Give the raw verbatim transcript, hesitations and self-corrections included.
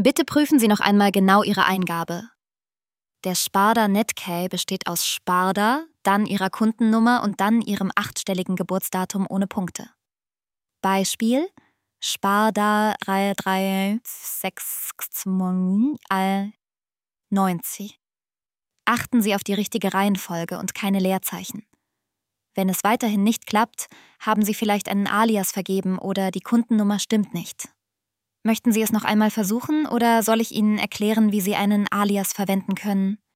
Bitte prüfen Sie noch einmal genau Ihre Eingabe. Der Sparda Netcay besteht aus Sparda, dann Ihrer Kundennummer und dann Ihrem achtstelligen Geburtsdatum ohne Punkte. Beispiel: Sparda drei drei sechs neunzig. Achten Sie auf die richtige Reihenfolge und keine Leerzeichen. Wenn es weiterhin nicht klappt, haben Sie vielleicht einen Alias vergeben oder die Kundennummer stimmt nicht. Möchten Sie es noch einmal versuchen oder soll ich Ihnen erklären, wie Sie einen Alias verwenden können?